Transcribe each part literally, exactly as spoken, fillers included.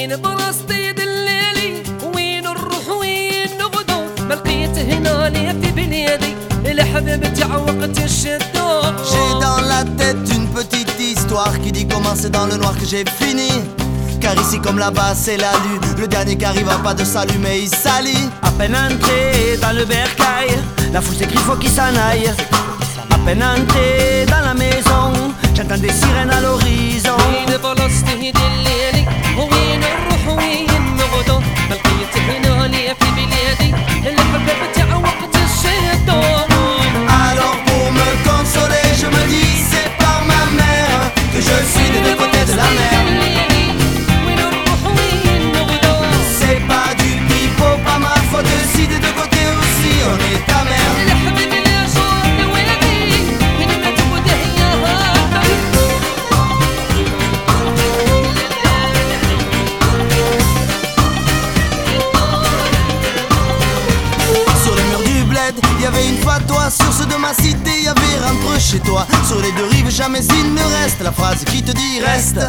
وين بلاصتي دلالي وين نروح وين نغدو ما لقيت هنا ليا في بلادي الحباب تاع وقت الشدو. J'ai dans la tête une petite histoire qui dit comment c'est dans le noir que j'ai fini. Car ici comme là-bas c'est la lune. Le dernier qui arrive a pas de salut mais il salit. À peine entré dans le bercail, la foule s'écrie faut qu'il s'en aille. À peine entré dans la maison, j'entends des sirènes à l'horizon. وين بلاصتي دلالي وين نروح وين نغدو ما لقيت هنا ليا في بلادي الحباب تاع وقت الشدو. Alors pour me consoler je me dis c'est par ma mère que je suis des deux côtés de la mer. C'est pas du pipeau, pas ma faute si des deux côtés aussi on est ta mère. Sur les murs du bled, y avait une fatwa. Sur ceux de ma cité, y avait rentre chez toi. Sur les deux rives, jamais il ne reste la phrase qui te dit reste.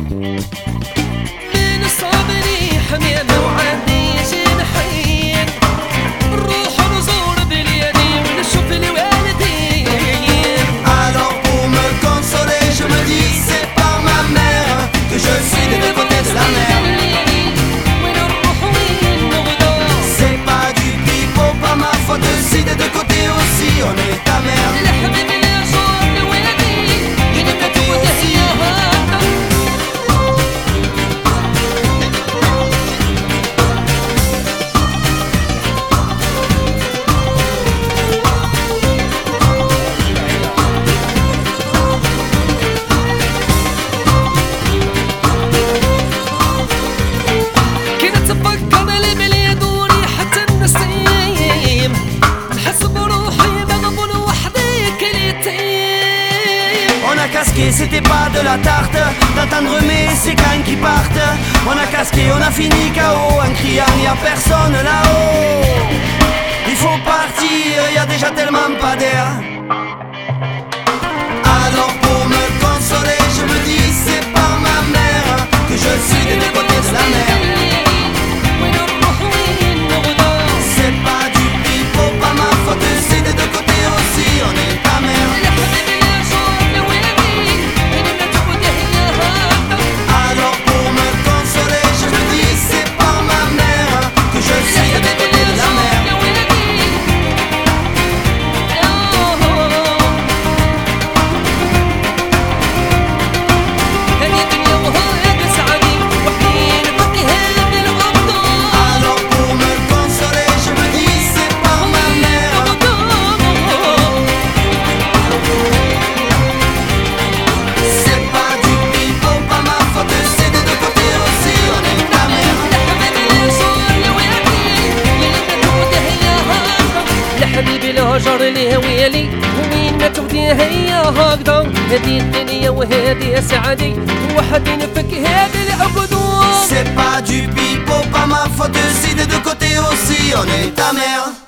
من صابري حميم وعندي جناحين نروح نزور بلادي ونشوف الوالدين. Alors pour me consoler, je me dis c'est par ma mère que je suis des deux côtés de la mer. وين نروح وين نغدو C'est pas du pipeau, pas ma faute si des deux côtés aussi on est ta mère. الحبيب اللي يزور بلادي ينبت ودهيها. C'était pas de la tarte d'entendre mes sécanes qui partent. On a casqué, on a fini K O en criant y a personne là-haut. Il faut partir, y a déjà tellement pas d'air. Alors pour me consoler, je me dis c'est par ma mère que je suis des deux côtés de la mer. C'est pas du pipeau, pas ma faute si des deux côtés aussi on est ta mère. Alors pour me consoler, je me dis c'est par ma mère que je suis des deux côtés de la mer. Alors pour me consoler, je me dis c'est par ma mère. C'est pas du pipeau, pas ma faute, c'est des deux côtés aussi on est ta mère. حبيبي الهجر الهويلي وين ما تودي هي هكذا هذه الدنيا وهذه سعادي وحدين فيك هذه العبدو. C'est pas du pipeau, pas ma faute si des deux côtés aussi on est ta mère.